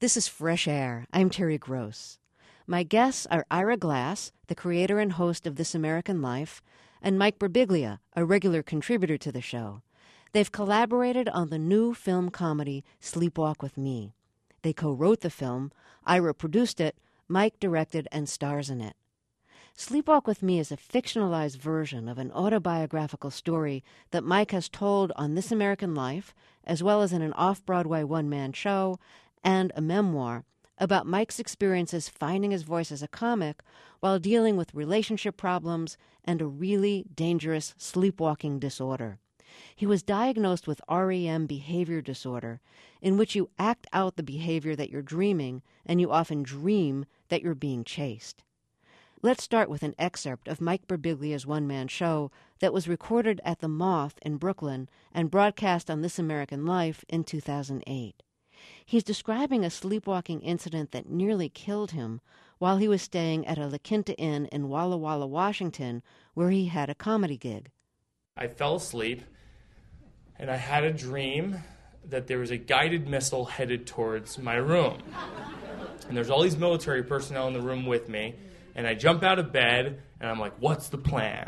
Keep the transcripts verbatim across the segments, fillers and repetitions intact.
This is Fresh Air. I'm Terry Gross. My guests are Ira Glass, the creator and host of This American Life, and Mike Birbiglia, a regular contributor to the show. They've collaborated on the new film comedy Sleepwalk with Me. They co-wrote the film, Ira produced it, Mike directed and stars in it. Sleepwalk with Me is a fictionalized version of an autobiographical story that Mike has told on This American Life, as well as in an off-Broadway one-man show, and a memoir about Mike's experiences finding his voice as a comic while dealing with relationship problems and a really dangerous sleepwalking disorder. He was diagnosed with R E M behavior disorder, in which you act out the behavior that you're dreaming, and you often dream that you're being chased. Let's start with an excerpt of Mike Birbiglia's one-man show that was recorded at the Moth in Brooklyn and broadcast on This American Life in two thousand eight. He's describing a sleepwalking incident that nearly killed him while he was staying at a La Quinta Inn in Walla Walla, Washington, where he had a comedy gig. I fell asleep, and I had a dream that there was a guided missile headed towards my room. And there's all these military personnel in the room with me, and I jump out of bed, and I'm like, what's the plan?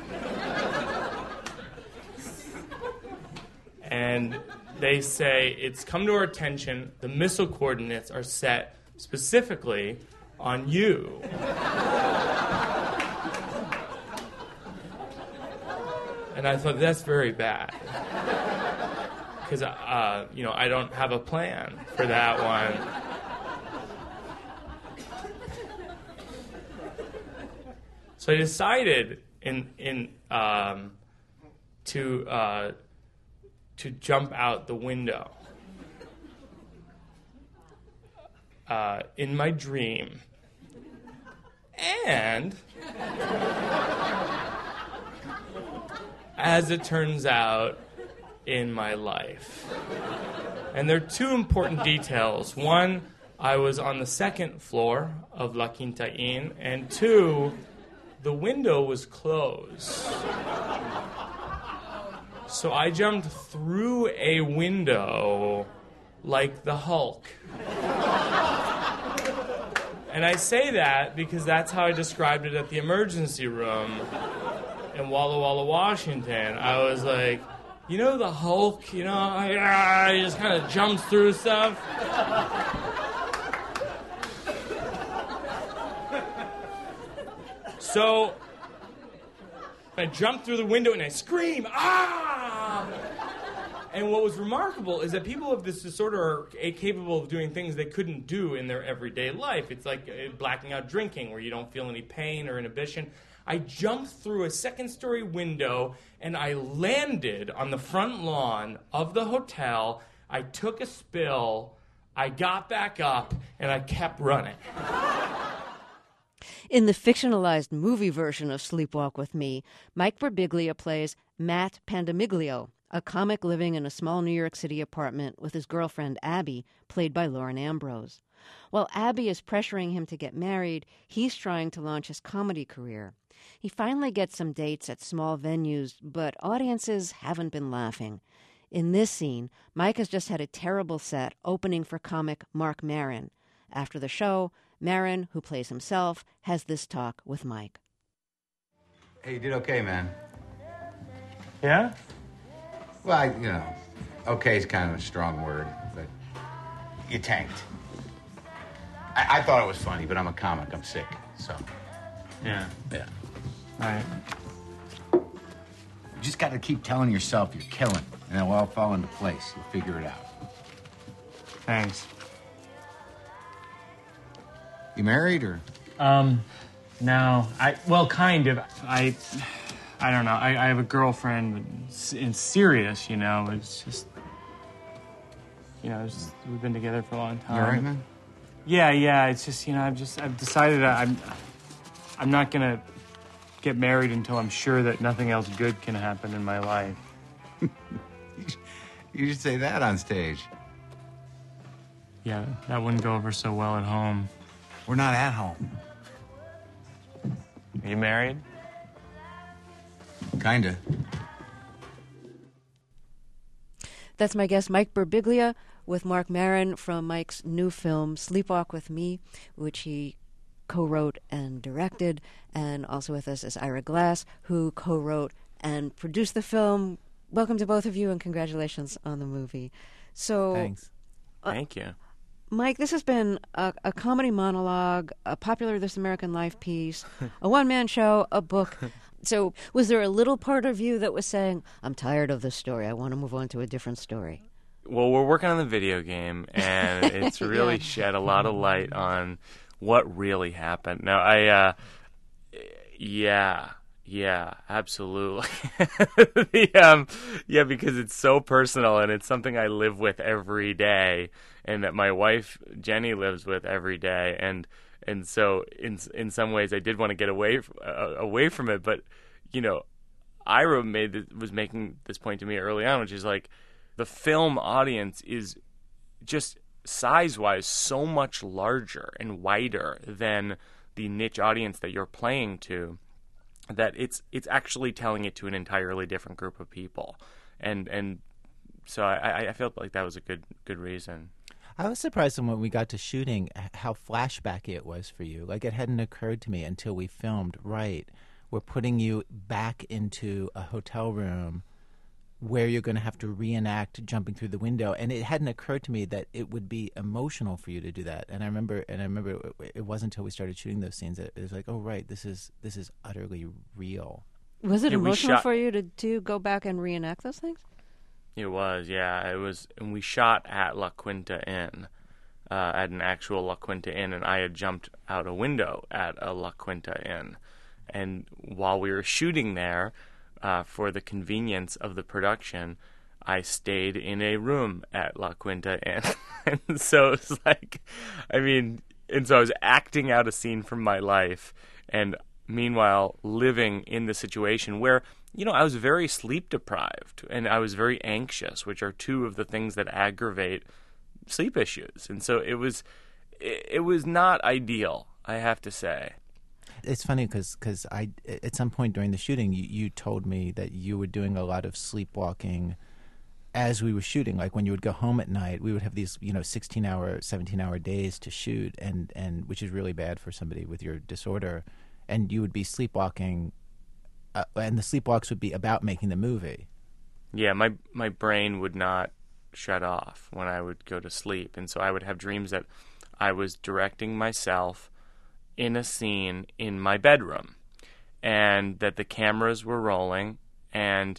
And they say, it's come to our attention, the missile coordinates are set specifically on you. And I thought, that's very bad. Because, uh, you know, I don't have a plan for that one. So I decided in in um, to uh, to jump out the window uh, in my dream, and as it turns out, in my life. And there are two important details. One, I was on the second floor of La Quinta Inn, and two, the window was closed. So I jumped through a window like the Hulk. And I say that because that's how I described it at the emergency room in Walla Walla, Washington. I was like, you know the Hulk, you know, he just kind of jumps through stuff. So I jump through the window and I scream, ah! And what was remarkable is that people with this disorder are capable of doing things they couldn't do in their everyday life. It's like blacking out drinking, where you don't feel any pain or inhibition. I jumped through a second-story window, and I landed on the front lawn of the hotel. I took a spill, I got back up, and I kept running. In the fictionalized movie version of Sleepwalk with Me, Mike Birbiglia plays Matt Pandamiglio, a comic living in a small New York City apartment with his girlfriend Abby, played by Lauren Ambrose. While Abby is pressuring him to get married, he's trying to launch his comedy career. He finally gets some dates at small venues, but audiences haven't been laughing. In this scene, Mike has just had a terrible set opening for comic Marc Maron. After the show, Maron, who plays himself, has this talk with Mike. Hey, you did okay, man. Yeah? Well, I, you know, okay is kind of a strong word, but you tanked. I, I thought it was funny, but I'm a comic. I'm sick, so. Yeah. Yeah. All right. You just got to keep telling yourself you're killing, and it'll all fall into place. You'll figure it out. Thanks. You married, or? Um, no. I, well, kind of. I, I don't know. I, I have a girlfriend, but in serious, you know. It's just, you know, it's just, we've been together for a long time. You all right, man? Yeah, yeah. It's just, you know, I've just, I've decided I'm, I'm not gonna get married until I'm sure that nothing else good can happen in my life. You should say that on stage. Yeah, that wouldn't go over so well at home. We're not at home. Are you married? Kinda. That's my guest Mike Birbiglia, with Marc Maron from Mike's new film, Sleepwalk with Me, which he co-wrote and directed, and also with us is Ira Glass, who co-wrote and produced the film. Welcome to both of you, and congratulations on the movie. So, Thanks. Uh, Thank you. Mike, this has been a, a comedy monologue, a popular This American Life piece, a one-man show, a book. So was there a little part of you that was saying, I'm tired of this story, I want to move on to a different story? Well, we're working on the video game, and it's really Yeah. shed a lot of light on what really happened. Now, I, uh, yeah, yeah, absolutely. the, um, yeah, because it's so personal, and it's something I live with every day, and that my wife Jenny lives with every day, and and so in in some ways I did want to get away uh, away from it, but you know, Ira made this, was making this point to me early on, which is like the film audience is just size-wise so much larger and wider than the niche audience that you're playing to, that it's it's actually telling it to an entirely different group of people, and and so I, I felt like that was a good good reason. I was surprised when we got to shooting how flashbacky it was for you. Like, it hadn't occurred to me until we filmed, right, we're putting you back into a hotel room where you're going to have to reenact jumping through the window, and it hadn't occurred to me that it would be emotional for you to do that. And I remember, and I remember, it wasn't until we started shooting those scenes that it was like, oh right, this is this is utterly real. Was it Yeah, we emotional shot- for you to, to go back and reenact those things? It was, yeah. It was, and we shot at La Quinta Inn, uh, at an actual La Quinta Inn, and I had jumped out a window at a La Quinta Inn. And while we were shooting there, uh, for the convenience of the production, I stayed in a room at La Quinta Inn. And so it was like, I mean, and so I was acting out a scene from my life, and meanwhile living in the situation where, you know, I was very sleep deprived and I was very anxious, which are two of the things that aggravate sleep issues. And so it was, it, it was not ideal, I have to say. It's funny because because I at some point during the shooting, you, you told me that you were doing a lot of sleepwalking as we were shooting. Like when you would go home at night, we would have these, you know, sixteen hour, seventeen hour days to shoot, and, and which is really bad for somebody with your disorder. And you would be sleepwalking, uh, and the sleepwalks would be about making the movie. Yeah, my my brain would not shut off when I would go to sleep, and so I would have dreams that I was directing myself in a scene in my bedroom, and that the cameras were rolling, and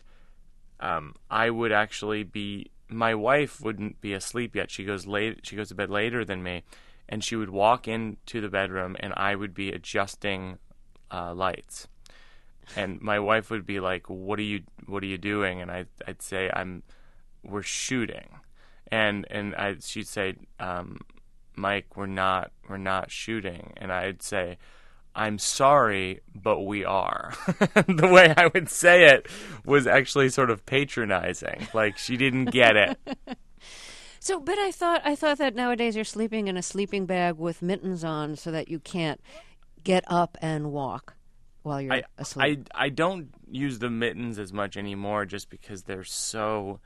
um, I would actually be. My wife wouldn't be asleep yet. She goes late. She goes to bed later than me, and she would walk into the bedroom, and I would be adjusting uh, lights. And my wife would be like, "What are you? What are you doing?" And I, I'd say, "I'm, we're shooting," and and I, she'd say, um, "Mike, we're not, we're not shooting." And I'd say, "I'm sorry, but we are." The way I would say it was actually sort of patronizing, like she didn't get it. So, but I thought I thought that nowadays you're sleeping in a sleeping bag with mittens on so that you can't get up and walk while you're I, asleep. I, I don't use the mittens as much anymore just because they're so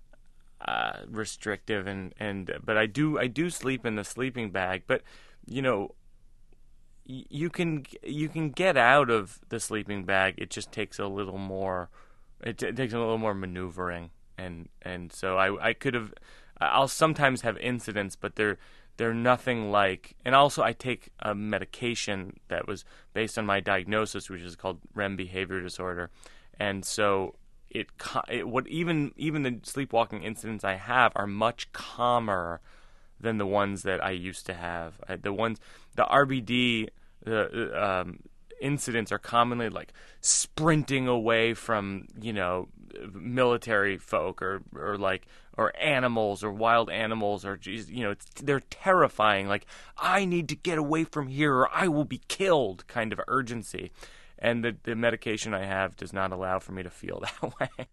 uh, restrictive, and, and but I do I do sleep in the sleeping bag. But you know, y- you can you can get out of the sleeping bag. It just takes a little more. It, t- it takes a little more maneuvering, and and so I I could have. I'll sometimes have incidents, but they're they're nothing like. And also, I take a medication that was based on my diagnosis, which is called R E M behavior disorder, and so it, it what even even the sleepwalking incidents I have are much calmer than the ones that I used to have. I, the ones the R B D the um, incidents are commonly like sprinting away from, you know, military folk or or like or animals or wild animals, or, you know, it's, they're terrifying, like, I need to get away from here or I will be killed kind of urgency. And the, the medication I have does not allow for me to feel that way.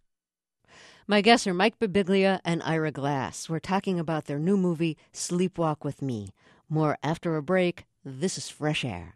My guests are Mike Birbiglia and Ira Glass. We're talking about their new movie, Sleepwalk with Me. More after a break. This is Fresh Air.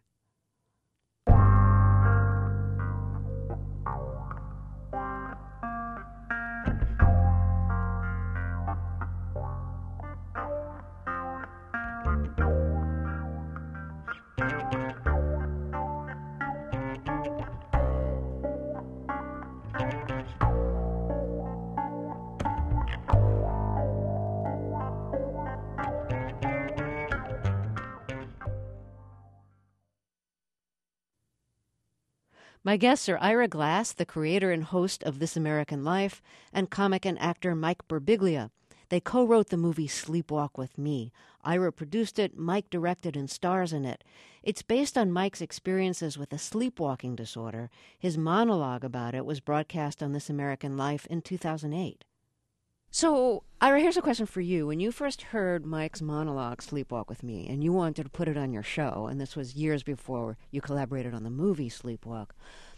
My guests are Ira Glass, the creator and host of This American Life, and comic and actor Mike Birbiglia. They co-wrote the movie Sleepwalk with Me. Ira produced it, Mike directed and stars in it. It's based on Mike's experiences with a sleepwalking disorder. His monologue about it was broadcast on This American Life in two thousand eight. So, Ira, here's a question for you. When you first heard Mike's monologue, Sleepwalk with Me, and you wanted to put it on your show, and this was years before you collaborated on the movie Sleepwalk,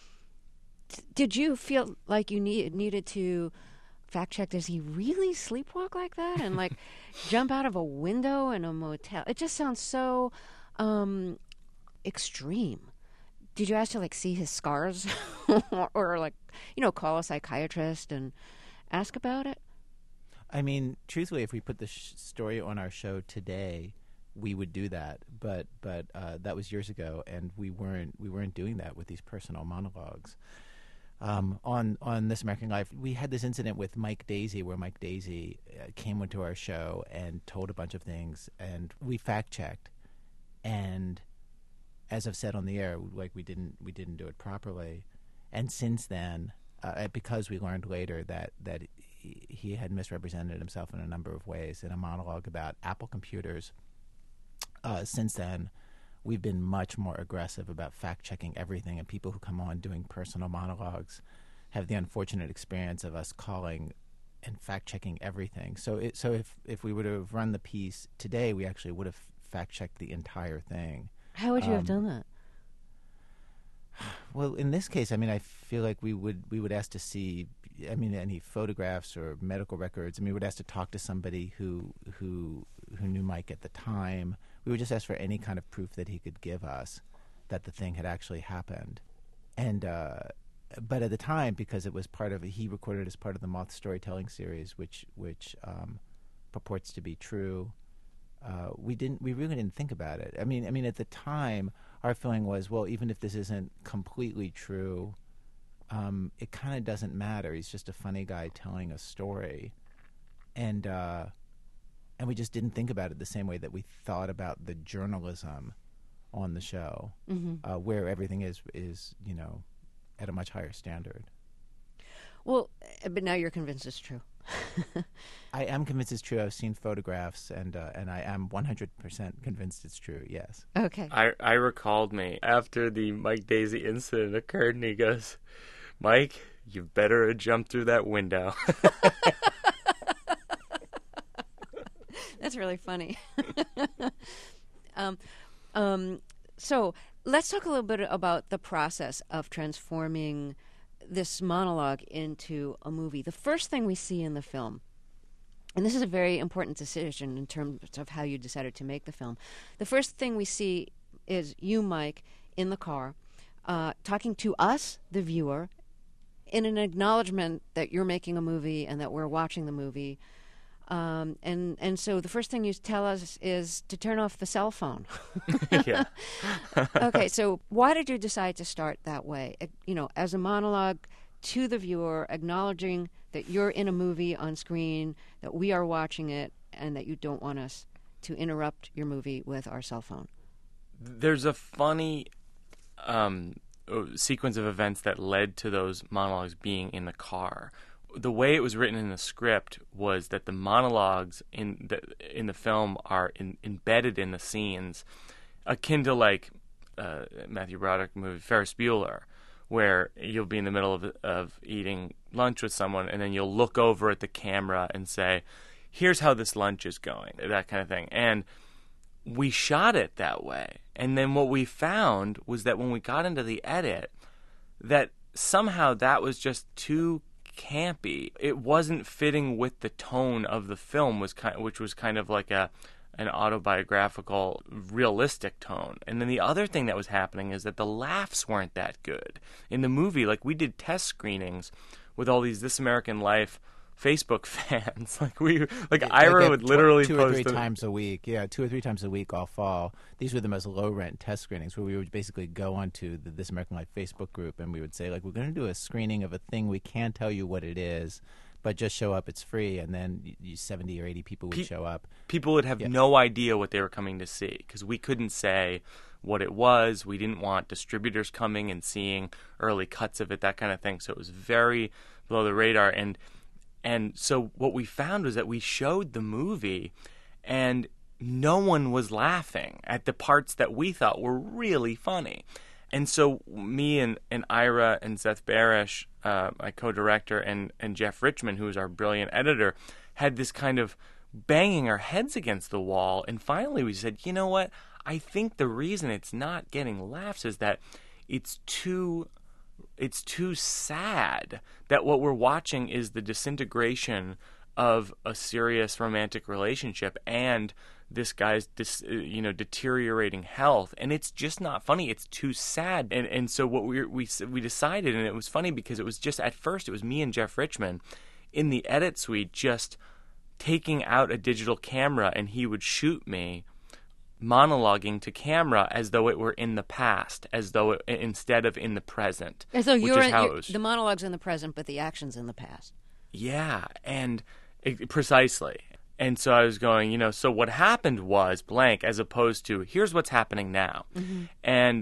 t- did you feel like you need, needed to fact check, does he really sleepwalk like that? And, like, jump out of a window in a motel? It just sounds so um, extreme. Did you ask to, like, see his scars? or, like, you know, call a psychiatrist and ask about it? I mean, truthfully, if we put the sh- story on our show today, we would do that. But but uh, that was years ago, and we weren't we weren't doing that with these personal monologues. Um, on on This American Life, we had this incident with Mike Daisey, where Mike Daisey uh, came onto our show and told a bunch of things, and we fact checked. And as I've said on the air, like we didn't we didn't do it properly. And since then, uh, because we learned later that that. he had misrepresented himself in a number of ways in a monologue about Apple computers. Uh, since then, we've been much more aggressive about fact-checking everything, and people who come on doing personal monologues have the unfortunate experience of us calling and fact-checking everything. So it, so if, if we would have run the piece today, we actually would have fact-checked the entire thing. How would you um, have done that? Well, in this case, I mean, I feel like we would we would ask to see, I mean, any photographs or medical records. I mean, we would ask to talk to somebody who who who knew Mike at the time. We would just ask for any kind of proof that he could give us that the thing had actually happened. And uh, but at the time, because it was part of he recorded as part of the Moth Storytelling series, which which um, purports to be true. Uh, we didn't. We really didn't think about it. I mean, I mean, at the time, our feeling was, well, even if this isn't completely true, um, it kind of doesn't matter. He's just a funny guy telling a story, and uh, and we just didn't think about it the same way that we thought about the journalism on the show, mm-hmm. uh, where everything is is you know at a much higher standard. Well, but now you're convinced it's true. I am convinced it's true. I've seen photographs, and uh, and I am one hundred percent convinced it's true, yes. Okay. I, Ira called me after the Mike Daisey incident occurred, and he goes, Mike, you better jump through that window. That's really funny. um, um, so let's talk a little bit about the process of transforming this monologue into a movie. The first thing we see in the film, and this is a very important decision in terms of how you decided to make the film, the first thing we see is you, Mike, in the car, uh, talking to us, the viewer, in an acknowledgement that you're making a movie and that we're watching the movie. Um, and, and so the first thing you tell us is to turn off the cell phone. Yeah. Okay, so why did you decide to start that way? Uh, You know, as a monologue to the viewer, acknowledging that you're in a movie on screen, that we are watching it, and that you don't want us to interrupt your movie with our cell phone. There's a funny um, sequence of events that led to those monologues being in the car. The way it was written in the script was that the monologues in the in the film are in, embedded in the scenes, akin to like uh, Matthew Broderick movie Ferris Bueller, where you'll be in the middle of of eating lunch with someone, and then you'll look over at the camera and say, "Here's how this lunch is going," that kind of thing. And we shot it that way. And then what we found was that when we got into the edit, that somehow that was just too campy. It wasn't fitting with the tone of the film, was kind, which was kind of like a an autobiographical, realistic tone. And then the other thing that was happening is that the laughs weren't that good in the movie. Like, we did test screenings with all these This American Life Facebook fans. Like we, like Yeah, Ira like would two- literally two post or three them. times a week. Yeah, two or three times a week all fall. These were the most low rent test screenings where we would basically go onto the This American Life Facebook group and we would say, like, we're going to do a screening of a thing. We can't tell you what it is, but just show up. It's free. And then y- y- seventy or eighty people would Pe- show up. People would have Yeah. no idea what they were coming to see because we couldn't say what it was. We didn't want distributors coming and seeing early cuts of it, that kind of thing. So it was very below the radar. And and so what we found was that we showed the movie and no one was laughing at the parts that we thought were really funny. And so me and, and Ira and Seth Barish, uh, my co-director, and, and Jeff Richmond, who was our brilliant editor, had this kind of banging our heads against the wall. And finally we said, you know what? I think the reason it's not getting laughs is that it's too it's too sad that what we're watching is the disintegration of a serious romantic relationship and this guy's dis, you know deteriorating health, and it's just not funny. It's too sad. And and so what we we we decided, and it was funny because it was just at first it was me and Jeff Richmond in the edit suite just taking out a digital camera, and he would shoot me monologuing to camera as though it were in the past, as though it, instead of in the present. As though which you're, is in, how you're it was. the monologue's in the present, but the action's in the past. Yeah, and it, precisely. And so I was going, you know, so what happened was blank, as opposed to here's what's happening now. Mm-hmm. And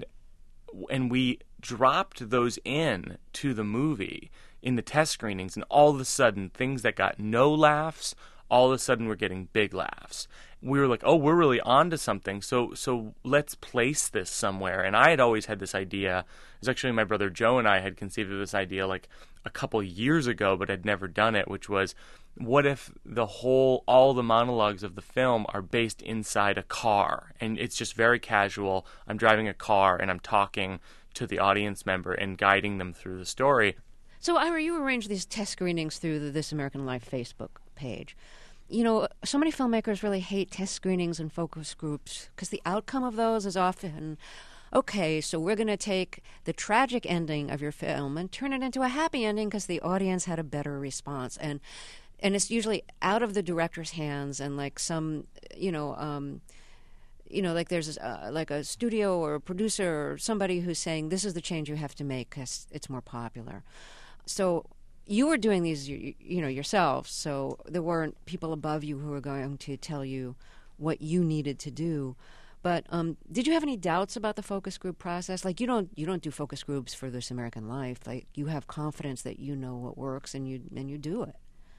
and we dropped those in to the movie in the test screenings, and all of a sudden, things that got no laughs, all of a sudden we're getting big laughs. We were like, oh, we're really onto something, so so let's place this somewhere. And I had always had this idea. It was actually my brother Joe and I had conceived of this idea like a couple years ago, but had never done it, which was, what if the whole, all the monologues of the film are based inside a car? And it's just very casual. I'm driving a car and I'm talking to the audience member and guiding them through the story. So, Ira, you arrange these test screenings through the This American Life Facebook page. You know, so many filmmakers really hate test screenings and focus groups because the outcome of those is often, okay, so we're going to take the tragic ending of your film and turn it into a happy ending because the audience had a better response. And and it's usually out of the director's hands and like some, you know, um, you know, like there's uh, like a studio or a producer or somebody who's saying, this is the change you have to make because it's more popular. So you were doing these, you, you know, yourself, so there weren't people above you who were going to tell you what you needed to do. But um, did you have any doubts about the focus group process? Like you don't, you don't do focus groups for This American Life. Like you have confidence that you know what works and you and you do it.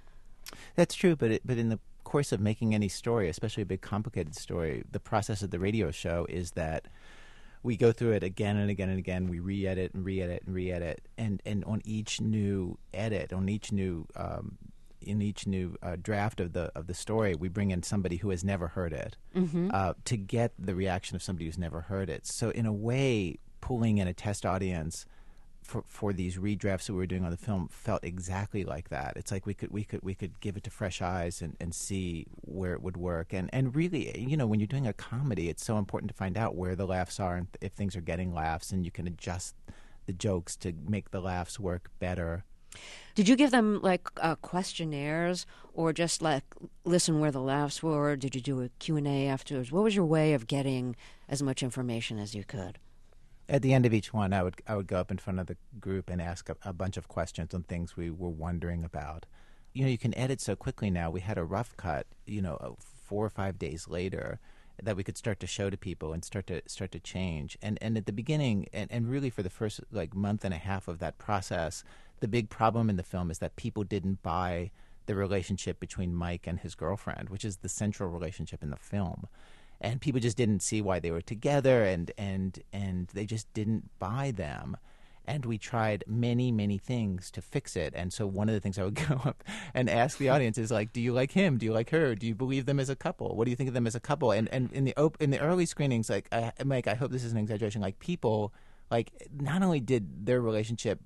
That's true, but it, but in the course of making any story, especially a big complicated story, the process of the radio show is that we go through it again and again and again. We re-edit and re-edit and re-edit, and and on each new edit, on each new um, in each new uh, draft of the of the story, we bring in somebody who has never heard it mm-hmm. uh, to get the reaction of somebody who's never heard it. So in a way, pulling in a test audience for for these redrafts that we were doing on the film felt exactly like that. It's like we could we could we could give it to fresh eyes and, and see where it would work. And and really, you know, when you're doing a comedy, it's so important to find out where the laughs are and if things are getting laughs, and you can adjust the jokes to make the laughs work better. Did you give them like uh, questionnaires or just like listen where the laughs were? Did you do a Q and A afterwards? What was your way of getting as much information as you could? At the end of each one, I would I would go up in front of the group and ask a, a bunch of questions on things we were wondering about. You know, you can edit so quickly now. We had a rough cut, you know, four or five days later, that we could start to show to people and start to start to change. And and at the beginning, and, and really for the first like month and a half of that process, the big problem in the film is that people didn't buy the relationship between Mike and his girlfriend, which is the central relationship in the film. And people just didn't see why they were together, and, and and they just didn't buy them. And we tried many, many things to fix it. And so one of the things I would go up and ask the audience is like, do you like him? Do you like her? Do you believe them as a couple? What do you think of them as a couple? And and in the op- in the early screenings, like, I, Mike, I hope this is an exaggeration, like people, like not only did their relationship,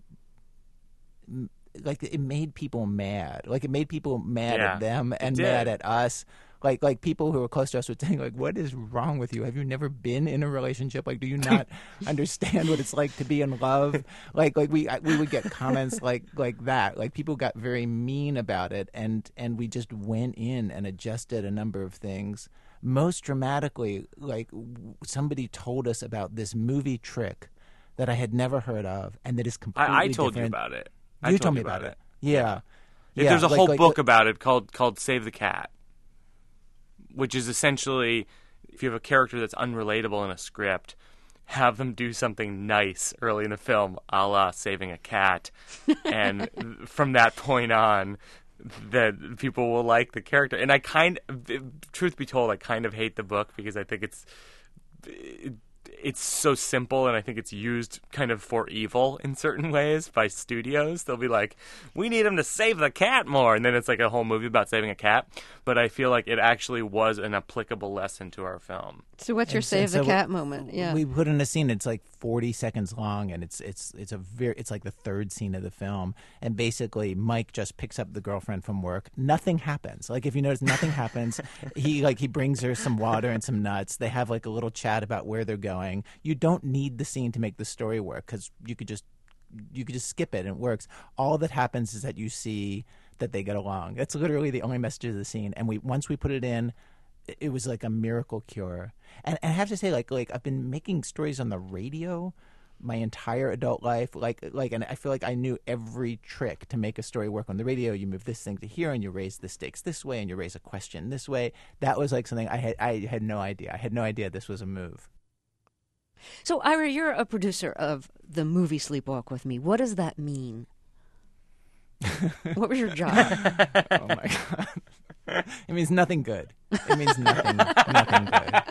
like it made people mad. Like it made people mad Yeah, at them and did. mad at us. Like like people who were close to us would think like, "What is wrong with you? Have you never been in a relationship? Like, do you not understand what it's like to be in love?" Like like we we would get comments like like that. Like people got very mean about it, and and we just went in and adjusted a number of things. Most dramatically, like somebody told us about this movie trick that I had never heard of, and that is completely I, I told different. you about it. You I told, told me you about, about it. it. Yeah. Yeah, yeah. There's a like, whole like, book like, about it called called Save the Cat, which is essentially if you have a character that's unrelatable in a script, have them do something nice early in the film, a la saving a cat, and from that point on, that people will like the character. And I kind, truth be told, I kind of hate the book because I think it's. It, It's so simple, and I think it's used kind of for evil in certain ways by studios. They'll be like, we need him to save the cat more, and then it's like a whole movie about saving a cat. But I feel like it actually was an applicable lesson to our film. So what's your And so- save the so cat moment? Yeah. We put in a scene. It's like forty seconds long, and it's it's it's a very it's like the third scene of the film. And basically, Mike just picks up the girlfriend from work. Nothing happens. Like if you notice, nothing happens. He like he brings her some water and some nuts. They have like a little chat about where they're going. You don't need the scene to make the story work because you could just you could just skip it and it works. All that happens is that you see that they get along. That's literally the only message of the scene. And we once we put it in, it was like a miracle cure. And, and I have to say, like like I've been making stories on the radio my entire adult life. Like like, and I feel like I knew every trick to make a story work on the radio. You move this thing to here, and you raise the stakes this way, and you raise a question this way. That was like something I had I had no idea. I had no idea this was a move. So, Ira, you're a producer of the movie Sleepwalk with Me. What does that mean? What was your job? Oh my god! It means nothing good. It means nothing, nothing good.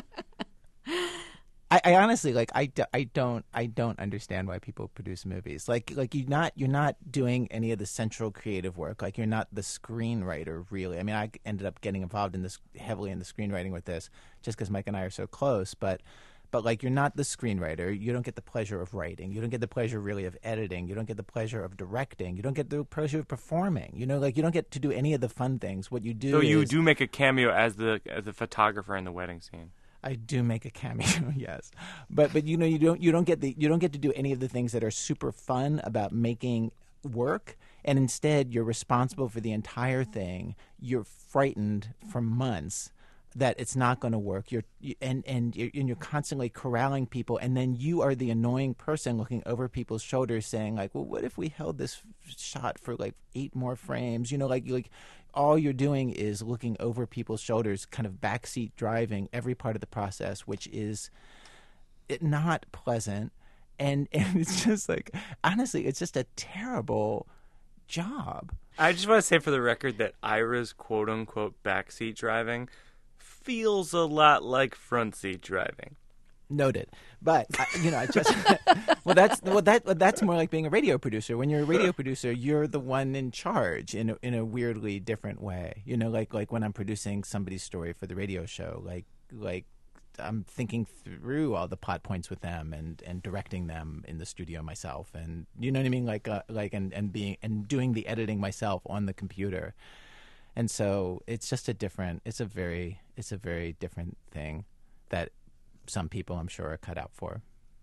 I, I honestly like. I, do, I don't. I don't understand why people produce movies. Like like you're not you're not doing any of the central creative work. Like you're not the screenwriter really. I mean, I ended up getting involved in this heavily in the screenwriting with this, just because Mike and I are so close. But. But, like, you're not the screenwriter. You don't get the pleasure of writing. You don't get the pleasure, really, of editing. You don't get the pleasure of directing. You don't get the pleasure of performing. You know, like, you don't get to do any of the fun things. What you do So is... you do make a cameo as the as the photographer in the wedding scene. I do make a cameo, yes. But, but you know, you don't you don't get the you don't get to do any of the things that are super fun about making work. And instead, you're responsible for the entire thing. You're frightened for months that it's not going to work. You're you, and and you're, and you're constantly corralling people, and then you are the annoying person looking over people's shoulders, saying like, "Well, what if we held this shot for like eight more frames?" You know, like like all you're doing is looking over people's shoulders, kind of backseat driving every part of the process, which is it not pleasant, and and it's just like honestly, it's just a terrible job. I just want to say for the record that Ira's quote unquote backseat driving feels a lot like front seat driving. Noted, but I, you know, I just well, that's well, that well, that's more like being a radio producer. When you're a radio producer, you're the one in charge in a, in a weirdly different way. You know, like like when I'm producing somebody's story for the radio show, like like I'm thinking through all the plot points with them and, and directing them in the studio myself, and you know what I mean, like uh, like and, and being and doing the editing myself on the computer. And so it's just a different, it's a very, it's a very different thing that some people, I'm sure, are cut out for.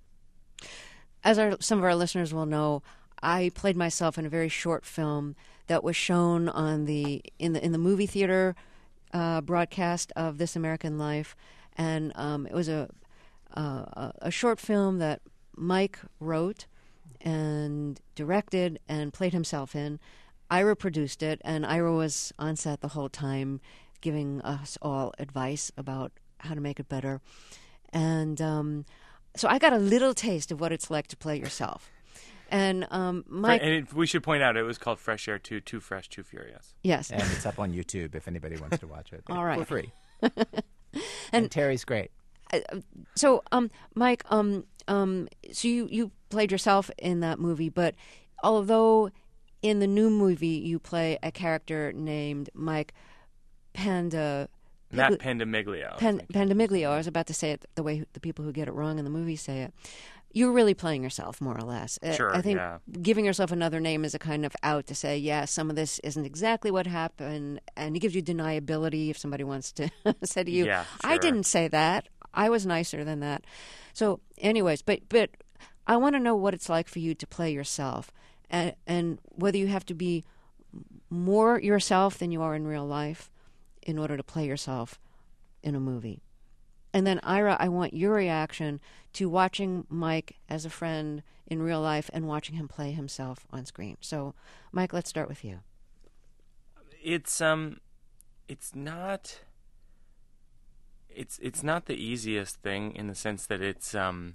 As our, some of our listeners will know, I played myself in a very short film that was shown on the in the in the movie theater uh, broadcast of This American Life, and um, it was a, a a short film that Mike wrote and directed and played himself in. Ira produced it, and Ira was on set the whole time giving us all advice about how to make it better. And um, so I got a little taste of what it's like to play yourself. And um, Mike... And it, we should point out it was called Fresh Air two, Too Fresh, Too Furious. Yes. And it's up on YouTube if anybody wants to watch it. All right. For free. and, and Terry's great. Uh, so, um, Mike, um, um, so you, you played yourself in that movie, but although... in the new movie, you play a character named Mike Panda... Matt Pandamiglio. Pan, Pandamiglio. I was about to say it the way the people who get it wrong in the movie say it. you're really playing yourself, more or less. Uh, Sure, I think yeah. giving yourself another name is a kind of out to say, yeah, some of this isn't exactly what happened, and it gives you deniability if somebody wants to say to you, Yeah, I sure. didn't say that. I was nicer than that. So, anyways, but but I want to know what it's like for you to play yourself, and and whether you have to be more yourself than you are in real life in order to play yourself in a movie. And then, Ira, I want your reaction to watching Mike as a friend in real life and watching him play himself on screen. So, Mike, let's start with you. It's um, it's not. It's it's not the easiest thing in the sense that it's um.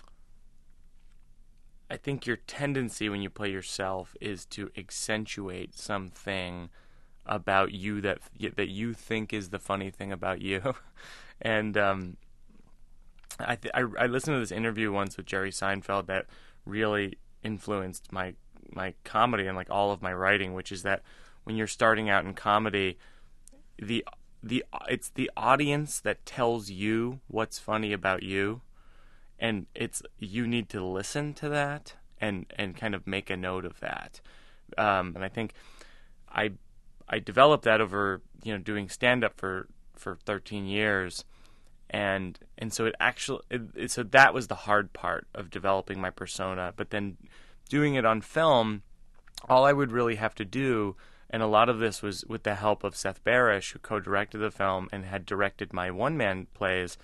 I think your tendency when you play yourself is to accentuate something about you that that you think is the funny thing about you, and um, I, th- I I listened to this interview once with Jerry Seinfeld that really influenced my my comedy and like all of my writing, which is that when you're starting out in comedy, the the it's the audience that tells you what's funny about you. And it's you need to listen to that and, and kind of make a note of that. Um, and I think I I developed that over you know doing stand up for, for thirteen years, and and so it actually it, it, so that was the hard part of developing my persona. But then doing it on film, all I would really have to do, and a lot of this was with the help of Seth Barish, who co-directed the film and had directed my one man plays.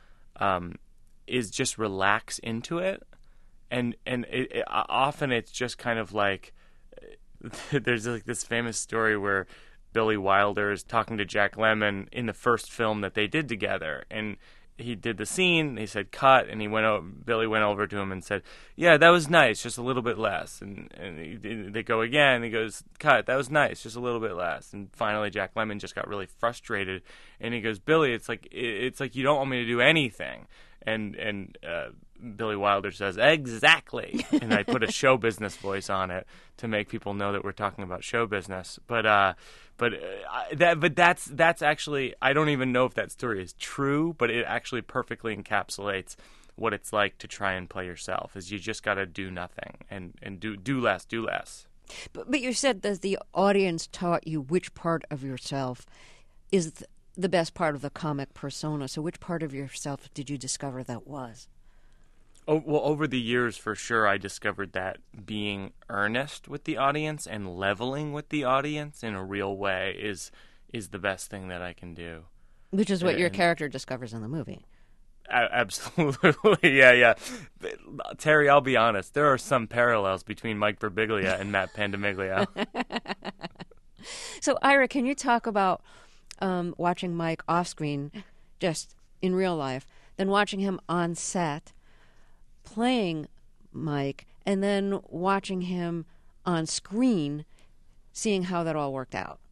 Um, is just relax into it, and and it, it, often it's just kind of like there's like this famous story where Billy Wilder is talking to Jack Lemmon in the first film that they did together, and he did the scene. He said cut, and he went. O- Billy went over to him and said, "Yeah, that was nice, just a little bit less." And and he, they go again. And he goes, "Cut, that was nice, just a little bit less." And finally, Jack Lemmon just got really frustrated, and he goes, "Billy, it's like it's like you don't want me to do anything." And and uh, Billy Wilder says, "Exactly." And I put a show business voice on it to make people know that we're talking about show business. But uh, but uh, that but that's that's actually, I don't even know if that story is true, but it actually perfectly encapsulates what it's like to try and play yourself. Is you just got to do nothing and, and do do less, do less. But, but you said that the audience taught you which part of yourself is th- the best part of the comic persona. So which part of yourself did you discover that was? Oh, well, over the years, for sure, I discovered that being earnest with the audience and leveling with the audience in a real way is is the best thing that I can do. Which is what your And- character discovers in the movie. A- absolutely, yeah, yeah. But, Terry, I'll be honest. There are some parallels between Mike Birbiglia and Matt Pandemiglio. So, Ira, can you talk about um, watching Mike off screen, just in real life, then watching him on set, playing Mike, and then watching him on screen, seeing how that all worked out?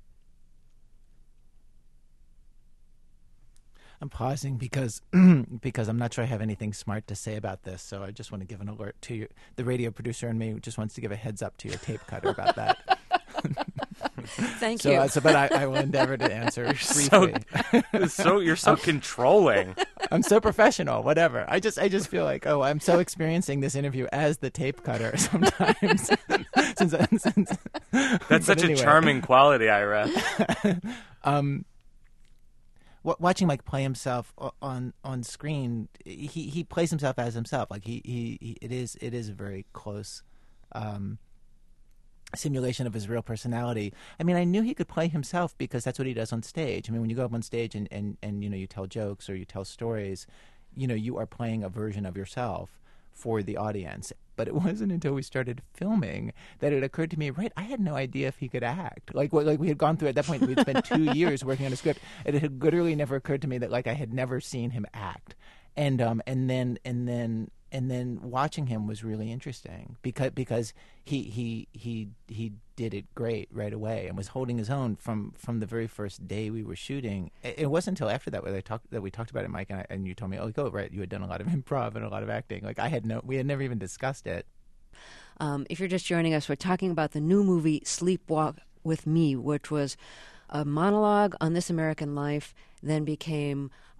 I'm pausing because because I'm not sure I have anything smart to say about this, so I just want to give an alert to you. The radio producer in me just wants to give a heads up to your tape cutter about that. Thank so, you. uh, so, but I, I will endeavor to answer So, briefly. so you're so controlling. I'm so professional. Whatever. I just I just feel like oh I'm so experiencing this interview as the tape cutter sometimes. since, since, That's such anyway. a charming quality, Ira. um, w- watching Mike play himself o- on on screen, he he plays himself as himself. Like he he, he it is it is a very close um, simulation of his real personality. I mean, I knew he could play himself because that's what he does on stage. I mean, when you go up on stage and and and you know you tell jokes or you tell stories, you know you are playing a version of yourself for the audience. But it wasn't until we started filming that it occurred to me, right, I had no idea if he could act. Like what, like we had gone through at that point, we'd spent two years working on a script. It had literally never occurred to me that like I had never seen him act. And um and then and then and then watching him was really interesting because because he he he he did it great right away and was holding his own from, from the very first day we were shooting. It, it wasn't until after that where they talked that we talked about it, Mike, and, I, and you told me, oh, go right, you had done a lot of improv and a lot of acting. Like I had no, we had never even discussed it. Um, if you're just joining us, we're talking about the new movie Sleepwalk with Me, which was a monologue on This American Life, then became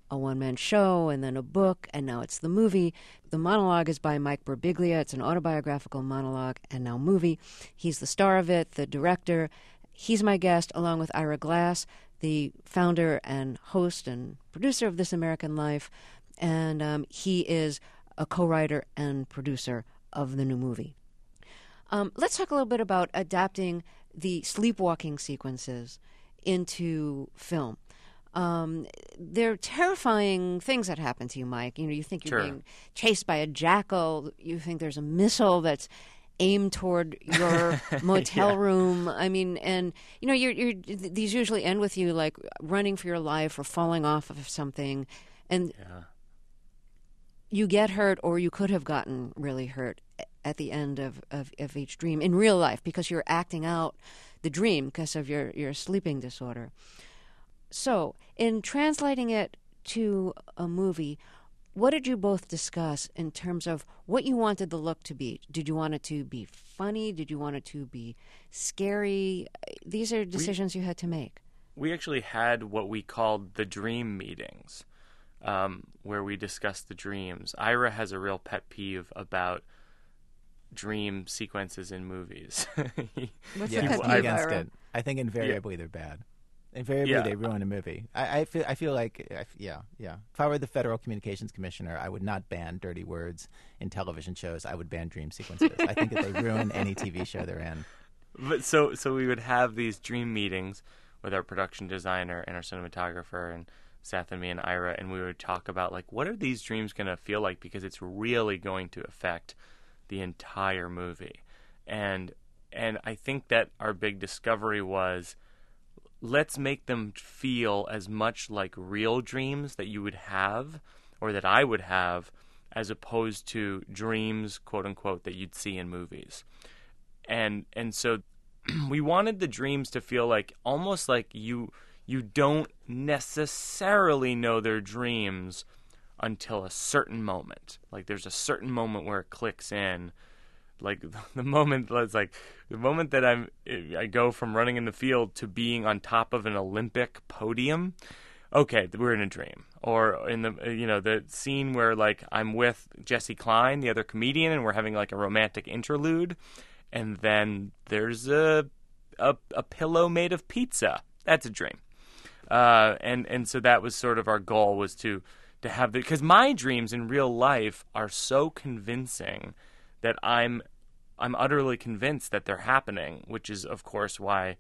a one-man show and then a book, and now it's the movie. The monologue is by Mike Birbiglia. It's an autobiographical monologue and now movie. He's the star of it, the director. He's my guest, along with Ira Glass, the founder and host and producer of This American Life, and um, he is a co-writer and producer of the new movie. Um, let's talk a little bit about adapting the sleepwalking sequences into film. Um, they're terrifying things that happen to you, Mike. You know, you think you're Sure. being chased by a jackal. You think there's a missile that's aimed toward your motel Yeah. room. I mean, and you know, you're, you're these usually end with you like running for your life or falling off of something, and Yeah. you get hurt, or you could have gotten really hurt at the end of, of, of each dream in real life because you're acting out the dream because of your, your sleeping disorder. So, in translating it to a movie, what did you both discuss in terms of what you wanted the look to be? Did you want it to be funny? Did you want it to be scary? These are decisions you had to make. We actually had what we called the dream meetings, um, where we discussed the dreams. Ira has a real pet peeve about dream sequences in movies. What's Yeah, the pet I'm peeve, against Ira? it. I think invariably they're bad. Invariably Yeah. they ruin a movie. I, I feel. I feel like. I, f- yeah, yeah. If I were the Federal Communications Commissioner, I would not ban dirty words in television shows. I would ban dream sequences. I think that they ruin any T V show they're in. But so so we would have these dream meetings with our production designer and our cinematographer and Seth and me and Ira, and we would talk about like what are these dreams going to feel like, because it's really going to affect the entire movie. And and I think that our big discovery was, let's make them feel as much like real dreams that you would have or that I would have, as opposed to dreams, quote unquote, that you'd see in movies. And and so we wanted the dreams to feel like almost like you you don't necessarily know they're dreams until a certain moment. Like there's a certain moment where it clicks in. Like the moment that's like the moment that I'm I go from running in the field to being on top of an Olympic podium. Okay, we're in a dream. Or in the you know the scene where like I'm with Jesse Klein, the other comedian, and we're having like a romantic interlude, and then there's a a, a pillow made of pizza. That's a dream. Uh, and and so that was sort of our goal, was to to have the, because my dreams in real life are so convincing that I'm I'm utterly convinced that they're happening, which is of course why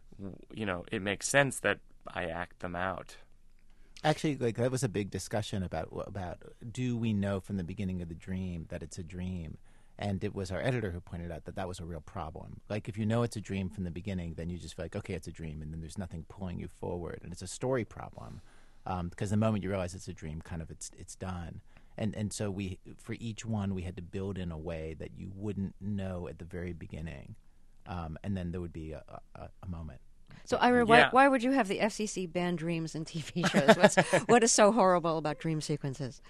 you know it makes sense that I act them out. Actually, like that was a big discussion about about do we know from the beginning of the dream that it's a dream, and it was our editor who pointed out that that was a real problem. Like if you know it's a dream from the beginning, then you just feel like okay, it's a dream, and then there's nothing pulling you forward, and it's a story problem um, because the moment you realize it's a dream, kind of it's it's done. And and so we, for each one, we had to build in a way that you wouldn't know at the very beginning, um, and then there would be a, a, a moment. So, Ira, why, Yeah. why would you have the F C C ban dreams in T V shows? What's, what is so horrible about dream sequences?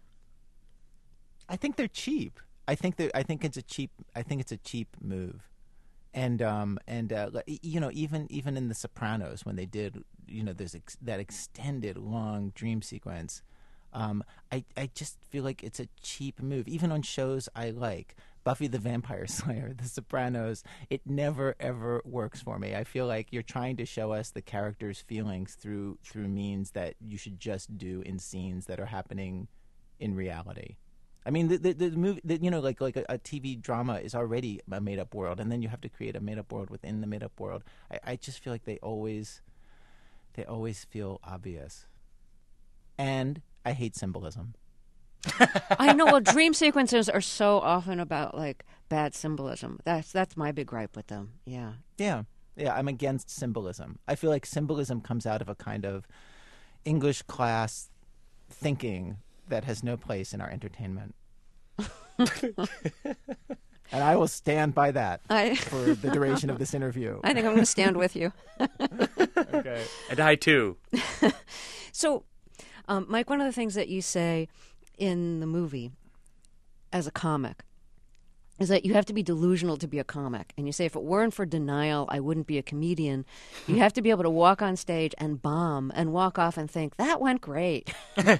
I think they're cheap. I think that I think it's a cheap. I think it's a cheap move, and um and uh, li- you know even even in The Sopranos when they did you know there's ex- that extended long dream sequence. Um, I, I just feel like it's a cheap move. Even on shows I like, Buffy the Vampire Slayer, The Sopranos, it never, ever works for me. I feel like you're trying to show us the character's feelings through through means that you should just do in scenes that are happening in reality. I mean, the the, the movie, the, you know, like like a, a T V drama is already a made up world, and then you have to create a made up world within the made up world. I, I just feel like they always they always feel obvious, and I hate symbolism. I know. Well, dream sequences are so often about like bad symbolism. That's that's my big gripe with them. Yeah. Yeah, yeah, I'm against symbolism. I feel like symbolism comes out of a kind of English class thinking that has no place in our entertainment. And I will stand by that I for the duration of this interview. I think I'm going to stand with you. Okay. And I too. So, um, Mike, one of the things that you say in the movie as a comic is that you have to be delusional to be a comic. And you say, if it weren't for denial, I wouldn't be a comedian. You have to be able to walk on stage and bomb and walk off and think, that went great.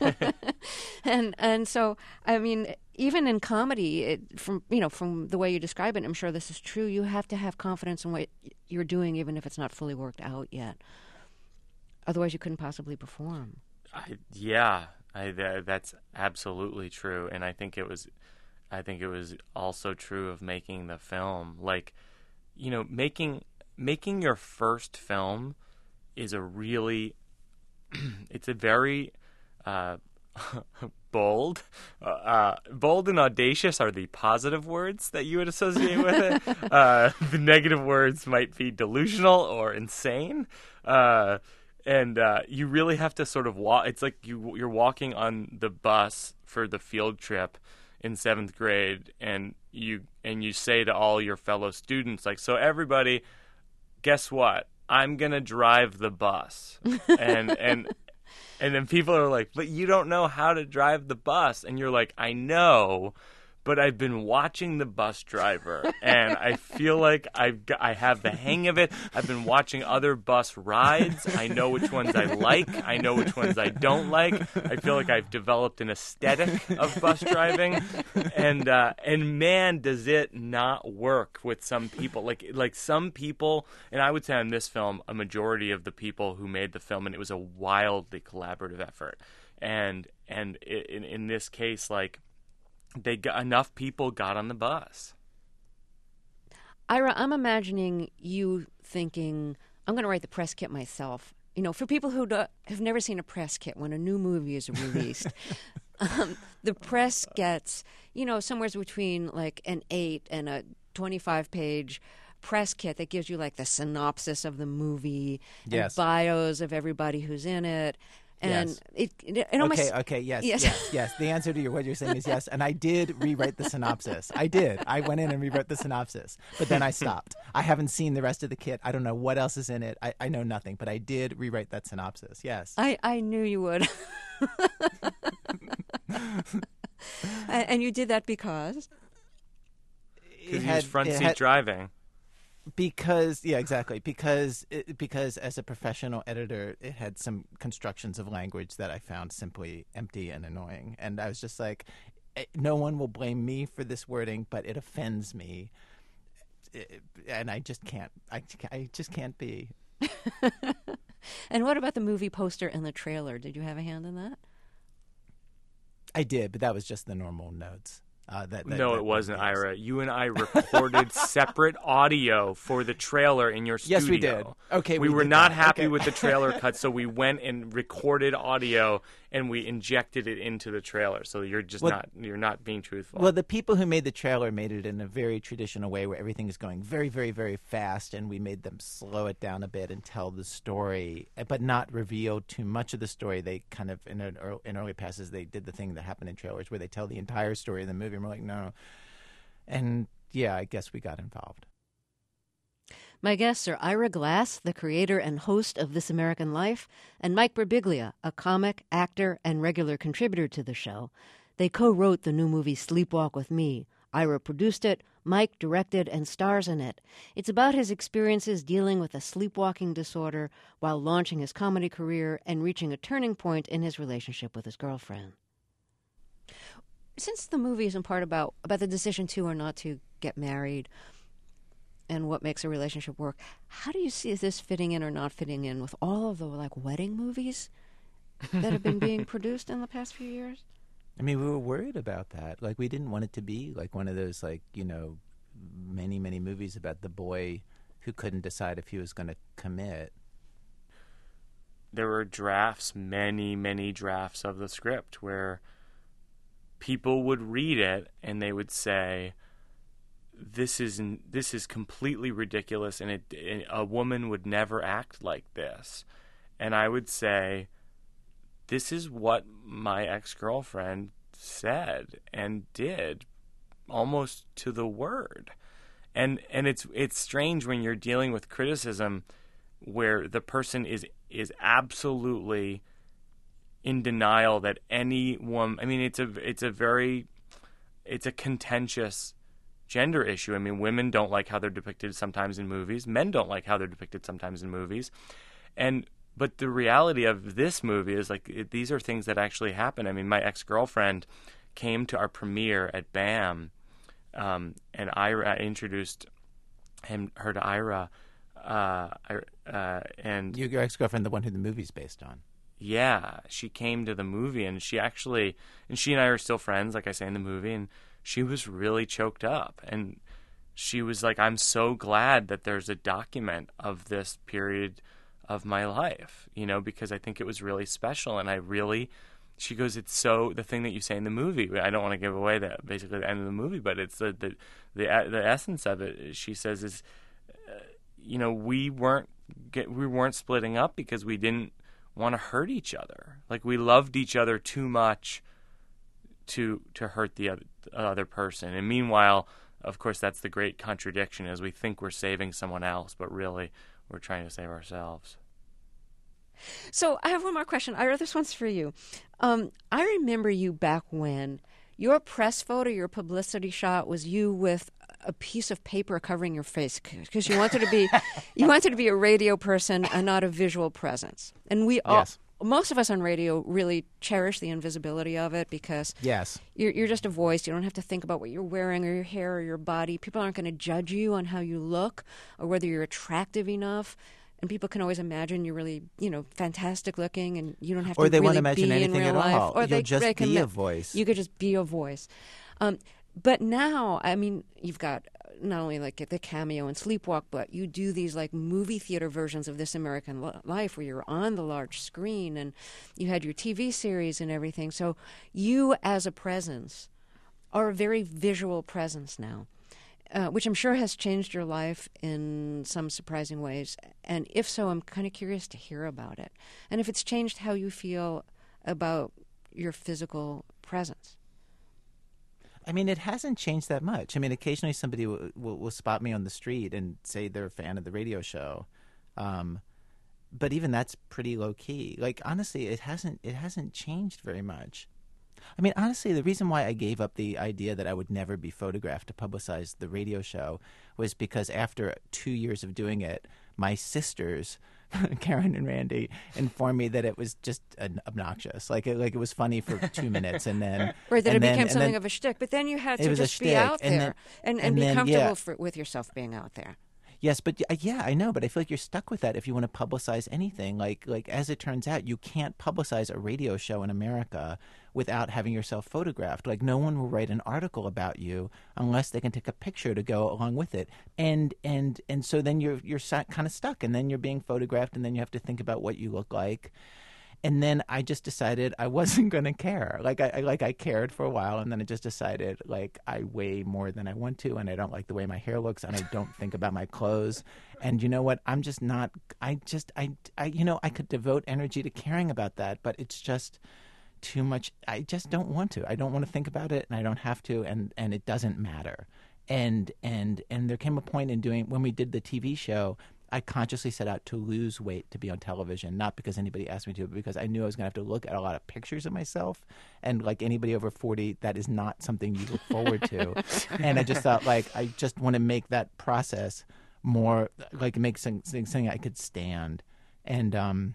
and and so, I mean, even in comedy, it, from you know, from the way you describe it, I'm sure this is true, you have to have confidence in what you're doing, even if it's not fully worked out yet. Otherwise, you couldn't possibly perform. I, yeah, I, th- that's absolutely true. And I think it was... I think it was also true of making the film. Like, you know, making making your first film is a really, it's a very uh, bold, uh, bold and audacious are the positive words that you would associate with it. Uh, the negative words might be delusional or insane. Uh, and uh, you really have to sort of walk. It's like you you're walking on the bus for the field trip in seventh grade, and you and you say to all your fellow students, like, so everybody, guess what? I'm gonna drive the bus, and and and then people are like, but you don't know how to drive the bus, and you're like, I know, but I've been watching The Bus Driver, and I feel like I've got, I have the hang of it. I've been watching other bus rides. I know which ones I like. I know which ones I don't like. I feel like I've developed an aesthetic of bus driving, and uh, and man, does it not work with some people. Like like some people, and I would say on this film, a majority of the people who made the film, and it was a wildly collaborative effort, and and in in this case, like. They got, enough people got on the bus. Ira, I'm imagining you thinking, I'm going to write the press kit myself. You know, for people who do, have never seen a press kit when a new movie is released, um, the press gets, you know, somewhere between like an eight and a twenty-five page press kit that gives you like the synopsis of the movie Yes. and bios of everybody who's in it. And Yes. it, it, it almost... Okay, okay, yes, Yes. yes, yes. The answer to your, what you're saying is yes. And I did rewrite the synopsis. I did. I went in and rewrote the synopsis. But then I stopped. I haven't seen the rest of the kit. I don't know what else is in it. I, I know nothing. But I did rewrite that synopsis, yes. I, I knew you would. And you did that because? Because he was front seat driving. Because yeah, exactly. Because it, because as a professional editor, it had some constructions of language that I found simply empty and annoying, and I was just like, no one will blame me for this wording, but it offends me, it, and I just can't. I, I just can't be. And what about the movie poster and the trailer? Did you have a hand in that? I did, but that was just the normal notes. Uh, that, that, no, that, it wasn't, yes. Ira. You and I recorded separate audio for the trailer in your studio. Yes, we did. Okay, we, we were did not that. happy Okay. with the trailer cut, so we went and recorded audio and we injected it into the trailer. So you're just Well, not you're not being truthful. Well, the people who made the trailer made it in a very traditional way where everything is going very, very, very fast, and we made them slow it down a bit and tell the story, but not reveal too much of the story. They kind of, in, an early, in early passes, they did the thing that happened in trailers where they tell the entire story of the movie, and we're like, no. And, yeah, I guess we got involved. My guests are Ira Glass, the creator and host of This American Life, and Mike Birbiglia, a comic, actor, and regular contributor to the show. They co-wrote the new movie Sleepwalk with Me. Ira produced it, Mike directed and stars in it. It's about his experiences dealing with a sleepwalking disorder while launching his comedy career and reaching a turning point in his relationship with his girlfriend. Since the movie is in part about, about the decision to or not to get married and what makes a relationship work, how do you see this fitting in or not fitting in with all of the like wedding movies that have been being produced in the past few years? I mean, we were worried about that. Like, we didn't want it to be like one of those, like, you know, many, many movies about the boy who couldn't decide if he was going to commit. There were drafts, many, many drafts of the script where people would read it and they would say, this is this is completely ridiculous, and it, a woman would never act like this. And I would say, this is what my ex-girlfriend said and did, almost to the word. And and it's it's strange when you're dealing with criticism where the person is is absolutely in denial that any woman. I mean, it's a it's a very it's a contentious gender issue. I mean, women don't like how they're depicted sometimes in movies. Men don't like how they're depicted sometimes in movies. And but the reality of this movie is like it, these are things that actually happen. I mean, my ex-girlfriend came to our premiere at BAM, um, and Ira introduced him her to Ira, uh, uh, and Your, your ex-girlfriend, the one who the movie's based on. yeah, she came to the movie, and she actually, and she and I are still friends, like I say in the movie, and she was really choked up, and she was like, I'm so glad that there's a document of this period of my life, you know, because I think it was really special, and I really, she goes, it's so, the thing that you say in the movie, I don't want to give away that, basically the end of the movie, but it's the, the, the, the essence of it, she says is, uh, you know, we weren't, get, we weren't splitting up because we didn't want to hurt each other. Like, we loved each other too much to to hurt the other, the other person. And meanwhile, of course, that's the great contradiction, is we think we're saving someone else, but really we're trying to save ourselves. So I have one more question. Ira, this one's for you. Um, I remember you back when your press photo, your publicity shot was you with a piece of paper covering your face because you wanted to be you wanted to be a radio person and not a visual presence. And we all, Yes. most of us on radio really cherish the invisibility of it because Yes. you're, you're just a voice. You don't have to think about what you're wearing or your hair or your body. People aren't going to judge you on how you look or whether you're attractive enough. And people can always imagine you're really, you know, fantastic looking, and you don't have Or to they really won't imagine be in anything real at life. all. Or You'll they, just they can be a ma- voice. You could just be a voice. Um, but now, I mean, you've got not only like the cameo and Sleepwalk, but you do these like movie theater versions of This American Life where you're on the large screen, and you had your T V series and everything. So you, as a presence, are a very visual presence now. Uh, which I'm sure has changed your life in some surprising ways. And if so, I'm kind of curious to hear about it. And if it's changed how you feel about your physical presence. I mean, it hasn't changed that much. I mean, occasionally somebody will, will, will spot me on the street and say they're a fan of the radio show. Um, but even that's pretty low key. Like, honestly, it hasn't it hasn't changed very much. I mean, honestly, the reason why I gave up the idea that I would never be photographed to publicize the radio show was because after two years of doing it, my sisters, Karen and Randy, informed me that it was just an obnoxious. Like it, like it was funny for two minutes, and then Right, that and it then, became and something then, of a shtick. But then you had It to was a just be shtick, out and there then- and, and, and be then, comfortable yeah. for, with yourself being out there. Yes, but uh, yeah, I know, but I feel like you're stuck with that if you want to publicize anything. Like, like as it turns out, you can't publicize a radio show in America without having yourself photographed. Like, no one will write an article about you unless they can take a picture to go along with it. And and and so then you're you're kind of stuck, and then you're being photographed, and then you have to think about what you look like. And then I just decided I wasn't going to care. Like I, I like I cared for a while, and then I just decided like I weigh more than I want to, and I don't like the way my hair looks, and I don't think about my clothes. And you know what? I'm just not. I just I, I you know I could devote energy to caring about that, but it's just too much. I just don't want to. I don't want to think about it, and I don't have to, and and it doesn't matter. And and and there came a point in doing when we did the T V show. I consciously set out to lose weight to be on television, not because anybody asked me to, but because I knew I was going to have to look at a lot of pictures of myself. And like anybody over forty, that is not something you look forward to. And I just thought, like, I just want to make that process more, like, make something, something I could stand. And, um,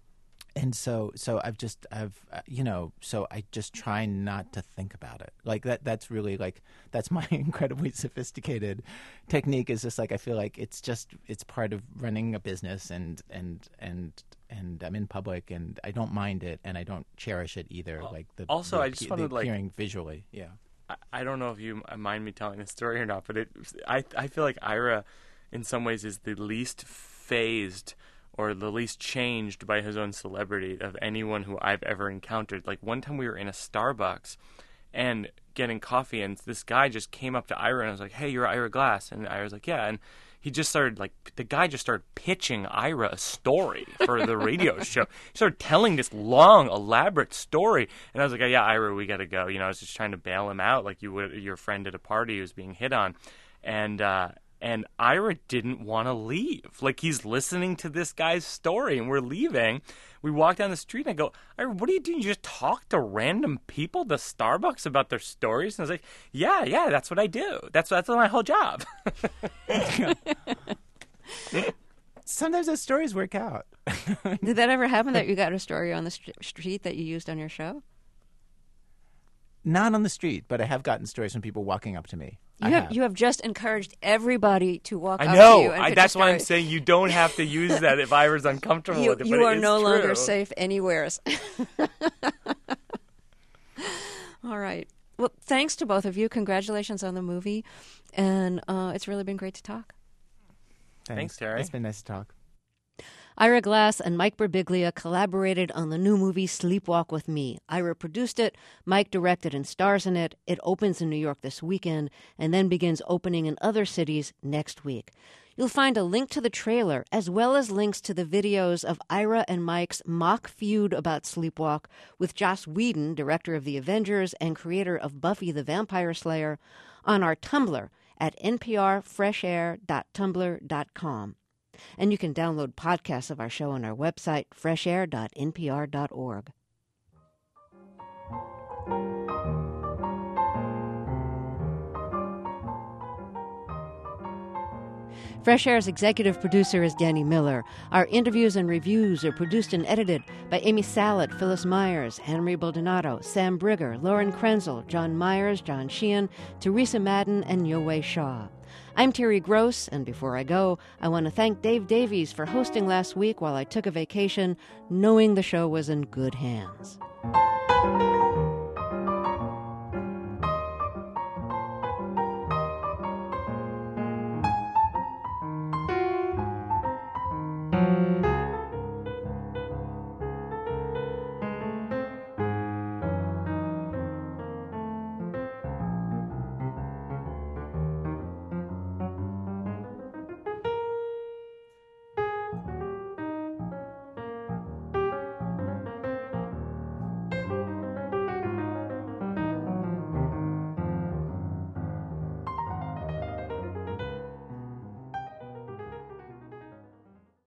and so, so I've just, I've, uh, you know, so I just try not to think about it. Like that, that's really like, that's my incredibly sophisticated technique is just like, I feel like it's just, it's part of running a business and, and, and, and I'm in public and I don't mind it and I don't cherish it either. Like the, Also, the, I just the wanted, like- appearing visually. Yeah. I, I don't know if you mind me telling this story or not, but it, I, I feel like Ira, in some ways, is the least phased or the least changed by his own celebrity of anyone who I've ever encountered. Like, one time we were in a Starbucks and getting coffee, and this guy just came up to Ira and I was like, hey, you're Ira Glass. And Ira was like, yeah. And he just started, like, the guy just started pitching Ira a story for the radio show. He started telling this long, elaborate story. And I was like, oh, yeah, Ira, we got to go. You know, I was just trying to bail him out like you would your friend at a party who's being hit on. And, uh, And Ira didn't want to leave. Like, he's listening to this guy's story, and we're leaving. We walk down the street, and I go, Ira, what are you doing? You just talk to random people to Starbucks about their stories? And I was like, yeah, yeah, that's what I do. That's that's my whole job. Sometimes those stories work out. Did that ever happen that you got a story on the st- street that you used on your show? Not on the street, but I have gotten stories from people walking up to me. You I have, have. you have just encouraged everybody to walk I up know. to you. And I, pitch that's a why I'm story. saying you don't have to use that if Ira's uncomfortable You, with it. you but are it is no true. longer safe anywhere. All right. Well, thanks to both of you. Congratulations on the movie. And uh, it's really been great to talk. Thanks. Thanks, Terry. It's been nice to talk. Ira Glass and Mike Birbiglia collaborated on the new movie Sleepwalk with Me. Ira produced it, Mike directed and stars in it. It opens in New York this weekend and then begins opening in other cities next week. You'll find a link to the trailer as well as links to the videos of Ira and Mike's mock feud about Sleepwalk with Joss Whedon, director of The Avengers and creator of Buffy the Vampire Slayer, on our Tumblr at n p r fresh air dot tumblr dot com. And you can download podcasts of our show on our website, fresh air dot n p r dot org. Fresh Air's executive producer is Danny Miller. Our interviews and reviews are produced and edited by Amy Salet, Phyllis Myers, Henry Baldonado, Sam Brigger, Lauren Krenzel, John Myers, John Sheehan, Teresa Madden, and Yowei Shaw. I'm Terry Gross, and before I go, I want to thank Dave Davies for hosting last week while I took a vacation, knowing the show was in good hands.